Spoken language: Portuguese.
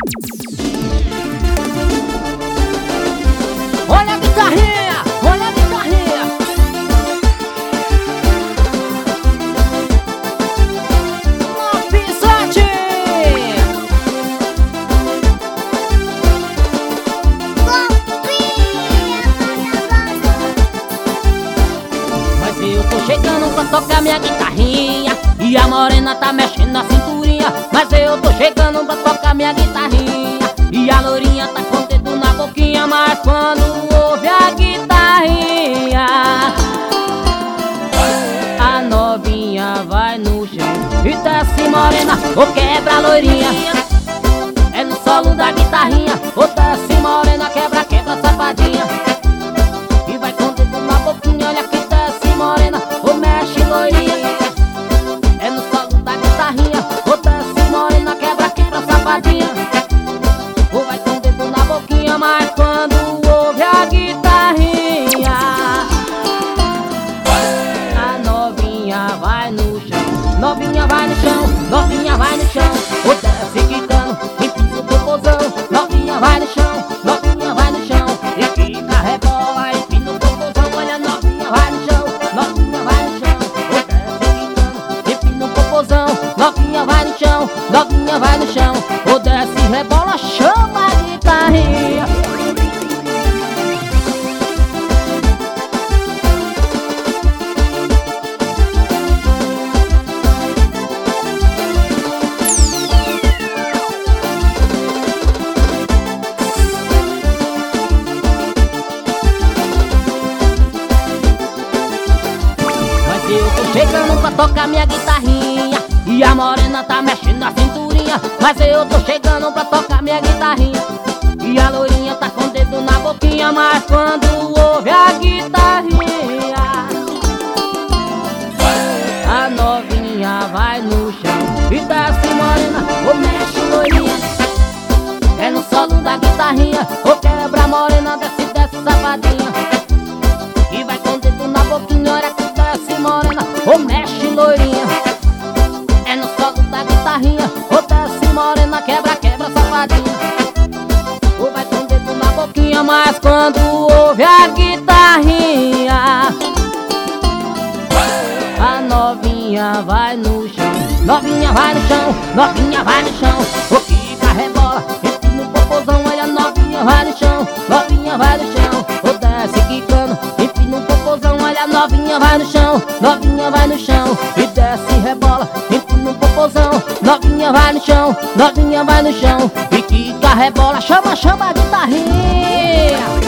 Olha a guitarrinha, olha a guitarrinha. Pisate. Mas eu tô chegando pra tocar minha guitarrinha e a morena tá mexendo na cinturinha. Mas eu tô chegando pra tocar minha guitarrinha e a lourinha tá com o dedo na boquinha. Mas quando ouve a guitarrinha, a novinha vai no chão e desce morena ou quebra a loirinha. É no solo da guitarrinha, ou desce morena, quebra, quebra safadinha. E vai com o dedo na boquinha, olha que desce morena ou mexe loirinha. É no solo da guitarrinha, ou desce morena, quebra, quebra safadinha. Ou vai com o dedo na boquinha, mas quando ouve a guitarrinha, a novinha vai no chão. Novinha vai no chão, novinha vai no chão, ou desce quicando, empina o popozão. Novinha vai no chão, novinha vai no chão, e quica, rebola, empina o popozão. Olha, novinha vai no chão, novinha vai no chão, ou desce quicando, empina o popozão. Novinha vai no chão, novinha vai no chão, ou desce, rebola, chama a guitarrinha. Eu tô chegando pra tocar minha guitarrinha e a morena tá mexendo na cinturinha. Mas eu tô chegando pra tocar minha guitarrinha e a lourinha tá com o dedo na boquinha. Mas quando ouve a guitarrinha, a novinha vai no chão e desce morena ou mexe loirinha. É no solo da guitarrinha, ou quebra morena, desce, desce safadinha. E vai com o dedo na boquinha, olha que desce morena ou mexe loirinha. É no solo da guitarrinha, ou desce morena, quebra, quebra safadinha. Ou vai com o dedo na boquinha, mas quando ouve a guitarrinha, a novinha vai no chão. Novinha vai no chão, novinha vai no chão, o quica, rebola, empina o popozão. Olha, novinha vai no chão, novinha vai no chão, ou desce quicando, empina o popozão. Olha, novinha vai no chão, novinha vai no chão, e desce, rebola, empina o popozão. Novinha vai no chão, novinha vai no chão, e quica, rebola, chama, chama a guitarrinha.